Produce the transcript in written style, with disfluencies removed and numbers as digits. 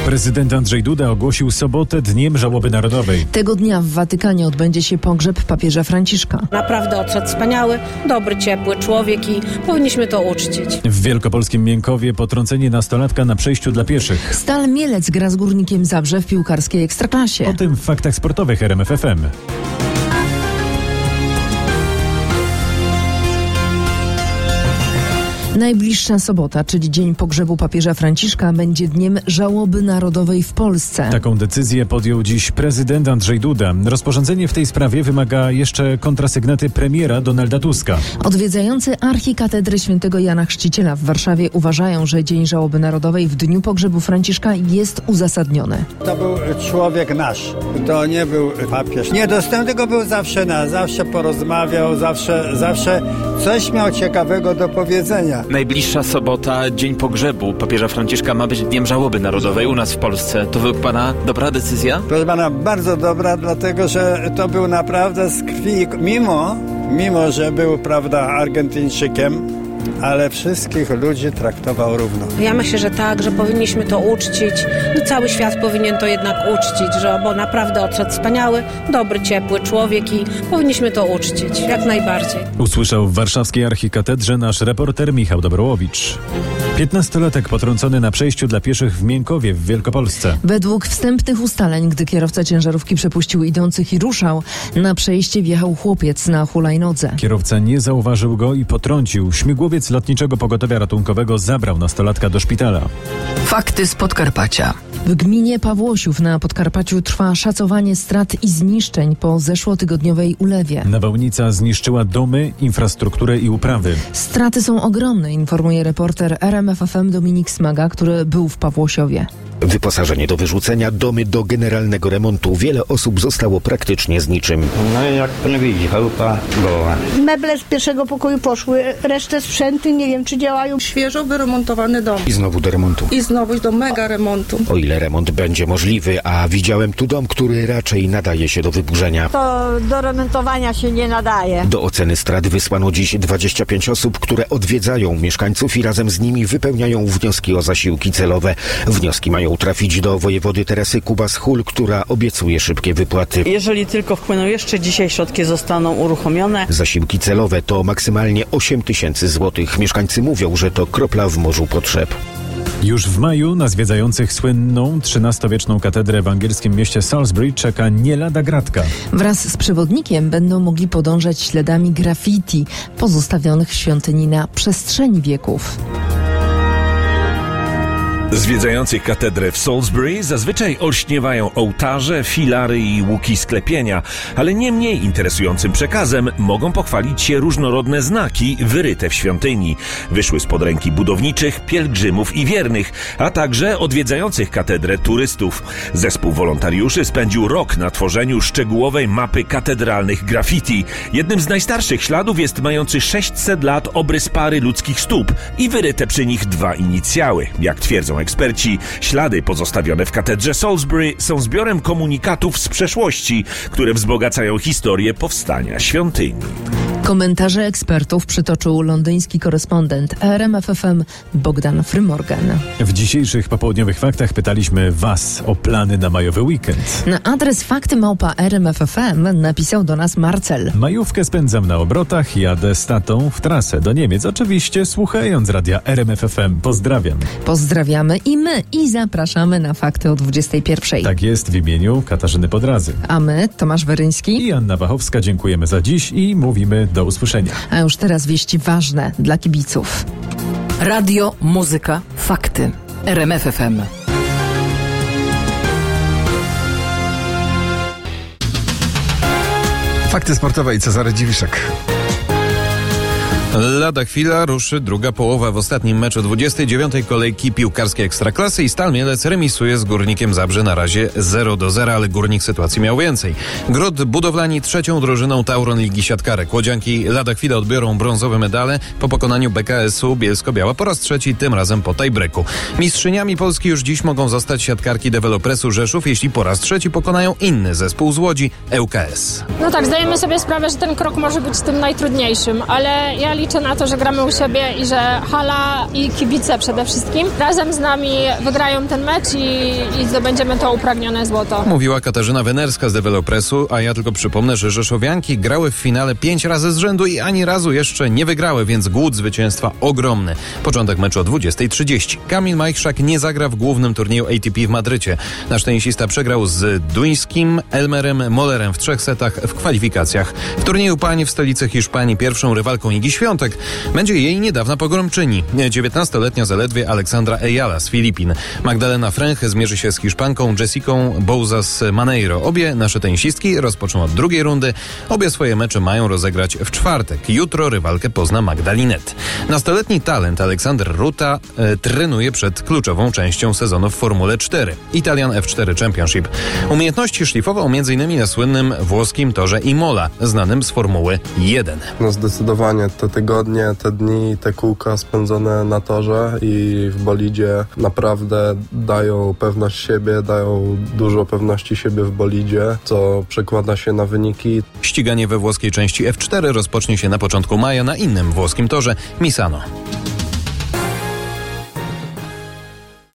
Prezydent Andrzej Duda ogłosił sobotę Dniem Żałoby Narodowej. Tego dnia w Watykanie odbędzie się pogrzeb papieża Franciszka. Naprawdę odszedł wspaniały, dobry, ciepły człowiek i powinniśmy to uczcić. W wielkopolskim Miękowie potrącenie nastolatka na przejściu dla pieszych. Stal Mielec gra z Górnikiem Zabrze w piłkarskiej Ekstraklasie. O tym w faktach sportowych RMF FM. Najbliższa sobota, czyli dzień pogrzebu papieża Franciszka, będzie Dniem Żałoby Narodowej w Polsce. Taką decyzję podjął dziś prezydent Andrzej Duda. Rozporządzenie w tej sprawie wymaga jeszcze kontrasygnaty premiera Donalda Tuska. Odwiedzający archikatedrę świętego Jana Chrzciciela w Warszawie uważają, że Dzień Żałoby Narodowej w dniu pogrzebu Franciszka jest uzasadniony. To był człowiek nasz, to nie był papież. Niedostępny, tylko był zawsze porozmawiał, zawsze coś miał ciekawego do powiedzenia. Najbliższa sobota, dzień pogrzebu papieża Franciszka, ma być Dniem Żałoby Narodowej u nas w Polsce. To według pana dobra decyzja? Proszę pana, bardzo dobra, dlatego że to był naprawdę z krwi, mimo że był, prawda, Argentyńczykiem, ale wszystkich ludzi traktował równo. Ja myślę, że tak, że powinniśmy to uczcić. No, cały świat powinien to jednak uczcić, bo naprawdę odszedł wspaniały, dobry, ciepły człowiek i powinniśmy to uczcić, jak najbardziej. Usłyszał w warszawskiej archikatedrze nasz reporter Michał Dobrołowicz. 15-latek potrącony na przejściu dla pieszych w Miękowie w Wielkopolsce. Według wstępnych ustaleń, gdy kierowca ciężarówki przepuścił idących i ruszał, na przejście wjechał chłopiec na hulajnodze. Kierowca nie zauważył go i potrącił. Śmigłowiec Lotniczego Pogotowia Ratunkowego zabrał nastolatka do szpitala. Fakty z Podkarpacia. W gminie Pawłosiów na Podkarpaciu trwa szacowanie strat i zniszczeń po zeszłotygodniowej ulewie. Nawałnica zniszczyła domy, infrastrukturę i uprawy. Straty są ogromne, informuje reporter RMF FM Dominik Smaga, który był w Pawłosiowie. Wyposażenie do wyrzucenia, domy do generalnego remontu. Wiele osób zostało praktycznie z niczym. No i jak pan widzi, chałupa goła. Meble z pierwszego pokoju poszły, resztę sprzęty nie wiem, czy działają. Świeżo wyremontowany dom. I znowu do remontu. I znowu do mega remontu. O ile remont będzie możliwy, a widziałem tu dom, który raczej nadaje się do wyburzenia. To do remontowania się nie nadaje. Do oceny strat wysłano dziś 25 osób, które odwiedzają mieszkańców i razem z nimi wypełniają wnioski o zasiłki celowe. Wnioski mają trafić do wojewody Teresy Kubas-Hul, która obiecuje szybkie wypłaty. Jeżeli tylko wpłyną jeszcze dzisiaj, środki zostaną uruchomione. Zasiłki celowe to maksymalnie 8 000 złotych. Mieszkańcy mówią, że to kropla w morzu potrzeb. Już w maju na zwiedzających słynną XIII-wieczną katedrę w angielskim mieście Salisbury czeka nie lada gratka. Wraz z przewodnikiem będą mogli podążać śladami graffiti pozostawionych w świątyni na przestrzeni wieków. Zwiedzających katedrę w Salisbury zazwyczaj olśniewają ołtarze, filary i łuki sklepienia, ale nie mniej interesującym przekazem mogą pochwalić się różnorodne znaki wyryte w świątyni. Wyszły spod ręki budowniczych, pielgrzymów i wiernych, a także odwiedzających katedrę turystów. Zespół wolontariuszy spędził rok na tworzeniu szczegółowej mapy katedralnych graffiti. Jednym z najstarszych śladów jest mający 600 lat obrys pary ludzkich stóp i wyryte przy nich 2 inicjały. Jak twierdzą eksperci, ślady pozostawione w katedrze Salisbury są zbiorem komunikatów z przeszłości, które wzbogacają historię powstania świątyni. Komentarze ekspertów przytoczył londyński korespondent RMF FM Bogdan Frymorgan. W dzisiejszych popołudniowych faktach pytaliśmy Was o plany na majowy weekend. Na adres fakty@rmf.fm napisał do nas Marcel. Majówkę spędzam na obrotach, jadę z tatą w trasę do Niemiec. Oczywiście słuchając radia RMF FM. Pozdrawiam. Pozdrawiamy i my i zapraszamy na fakty o 21:00. Tak jest, w imieniu Katarzyny Podrazy. A my, Tomasz Weryński i Anna Wachowska, dziękujemy za dziś i mówimy do usłyszenia. A już teraz wieści ważne dla kibiców. Radio, muzyka, fakty. RMF FM. Fakty sportowe i Cezary Dziwiszek. Lada chwila ruszy druga połowa w ostatnim meczu 29. kolejki piłkarskiej Ekstraklasy i Stal Mielec remisuje z Górnikiem Zabrze na razie 0-0, ale Górnik sytuacji miał więcej. Gród Budowlani trzecią drużyną Tauron Ligi Siatkarek. Łodzianki lada chwila odbiorą brązowe medale po pokonaniu BKS-u Bielsko-Biała po raz trzeci, tym razem po tiebreaku. Mistrzyniami Polski już dziś mogą zostać siatkarki Dewelopresu Rzeszów, jeśli po raz trzeci pokonają inny zespół z Łodzi, ŁKS. No tak, zdajemy sobie sprawę, że ten krok może być tym najtrudniejszym, ale ja liczę liczę na to, że gramy u siebie i że hala i kibice przede wszystkim razem z nami wygrają ten mecz i zdobędziemy to upragnione złoto. Mówiła Katarzyna Wenerska z Developressu, a ja tylko przypomnę, że rzeszowianki grały w finale 5 razy z rzędu i ani razu jeszcze nie wygrały, więc głód zwycięstwa ogromny. Początek meczu o 20:30. Kamil Majchrzak nie zagra w głównym turnieju ATP w Madrycie. Nasz tenisista przegrał z duńskim Elmerem Mollerem w 3 setach w kwalifikacjach. W turnieju pań w stolicy Hiszpanii pierwszą rywalką Igi Świątek będzie jej niedawna pogromczyni. 19-letnia zaledwie Aleksandra Ayala z Filipin. Magdalena Fręch zmierzy się z Hiszpanką Jessicą Bouzas Maneiro. Obie nasze tenisistki rozpoczną od drugiej rundy. Obie swoje mecze mają rozegrać w czwartek. Jutro rywalkę pozna Magdalinet. Nastoletni talent Aleksander Ruta trenuje przed kluczową częścią sezonu w Formule 4. Italian F4 Championship. Umiejętności szlifował m.in. na słynnym włoskim torze Imola, znanym z Formuły 1. No zdecydowanie te tygodnie, te dni, te kółka spędzone na torze i w bolidzie naprawdę dają pewność siebie, dają dużo pewności siebie w bolidzie, co przekłada się na wyniki. Ściganie we włoskiej części F4 rozpocznie się na początku maja na innym włoskim torze Misano.